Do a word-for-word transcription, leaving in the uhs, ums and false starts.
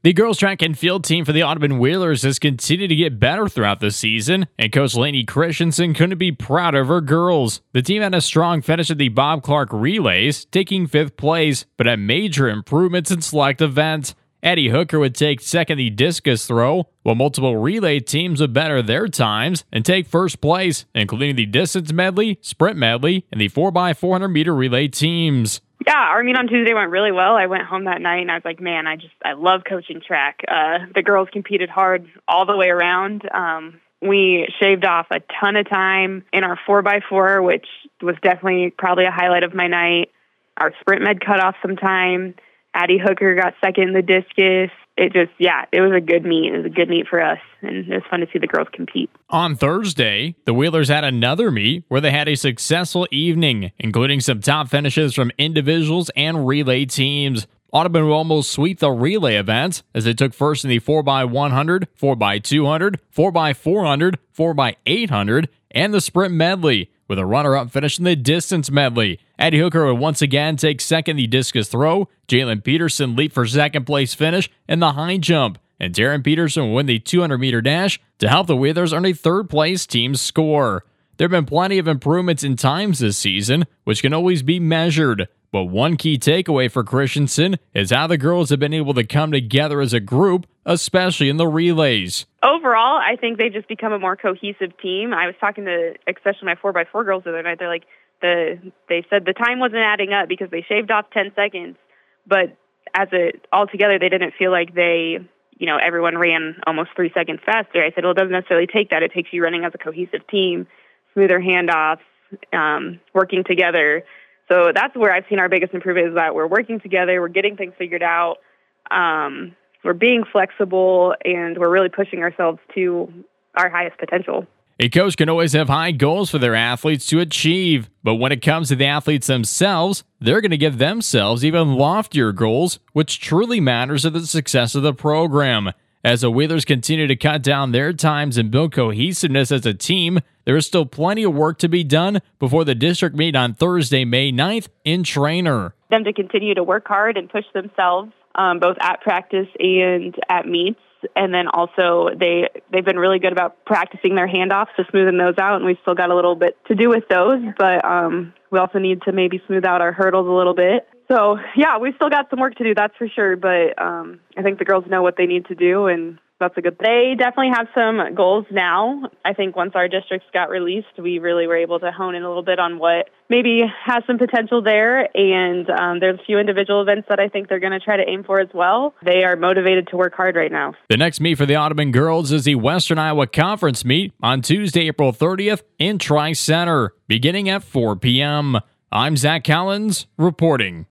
The girls track and field team for the Audubon Whalers has continued to get better throughout the season, and Coach Lainey Christensen couldn't be proud of her girls. The team had a strong finish at the Bob Clark Relays, taking fifth place, but had major improvements in select events. Addie Hooker would take second the discus throw, while multiple relay teams would better their times and take first place, including the distance medley, sprint medley, and the four by four hundred meter relay teams. Yeah, our meet on Tuesday went really well. I went home that night and I was like, man, I just, I love coaching track. Uh, the girls competed hard all the way around. Um, we shaved off a ton of time in our four by four, which was definitely probably a highlight of my night. Our sprint med cut off some time. Addie Hooker got second in the discus. It just, yeah, it was a good meet. It was a good meet for us, and it was fun to see the girls compete. On Thursday, the Whalers had another meet where they had a successful evening, including some top finishes from individuals and relay teams. Audubon will almost sweep the relay events as they took first in the four by one hundred, four by two hundred, four by four hundred, four by eight hundred, and the sprint medley, with a runner-up finish in the distance medley. Addie Hooker would once again take second the discus throw. Jalen Peterson leaped for second place finish in the high jump. And Taryn Peterson will win the two hundred meter dash to help the Whalers earn a third place team score. There have been plenty of improvements in times this season, which can always be measured. But one key takeaway for Christensen is how the girls have been able to come together as a group, especially in the relays. Overall, I think they've just become a more cohesive team. I was talking to especially my four by four girls the other night. They're like, the they said the time wasn't adding up because they shaved off ten seconds, but as a altogether, they didn't feel like they, you know, everyone ran almost three seconds faster. I said, well, it doesn't necessarily take that. It takes you running as a cohesive team, smoother handoffs, um, working together. So that's where I've seen our biggest improvement is that we're working together, we're getting things figured out, um, we're being flexible, and we're really pushing ourselves to our highest potential. A coach can always have high goals for their athletes to achieve, but when it comes to the athletes themselves, they're going to give themselves even loftier goals, which truly matters to the success of the program. As the Whalers continue to cut down their times and build cohesiveness as a team, there is still plenty of work to be done before the district meet on Thursday, May ninth in Trainer. Them to continue to work hard and push themselves, um, both at practice and at meets. And then also they, they've been really good about practicing their handoffs to smoothen those out, and we've still got a little bit to do with those, but um, we also need to maybe smooth out our hurdles a little bit. So, yeah, we've still got some work to do, that's for sure, but um, I think the girls know what they need to do, and that's a good thing. They definitely have some goals now. I think once our districts got released, we really were able to hone in a little bit on what maybe has some potential there, and um, there's a few individual events that I think they're going to try to aim for as well. They are motivated to work hard right now. The next meet for the Audubon girls is the Western Iowa Conference meet on Tuesday, April thirtieth in Tri-Center, beginning at four p.m. I'm Zach Collins, reporting.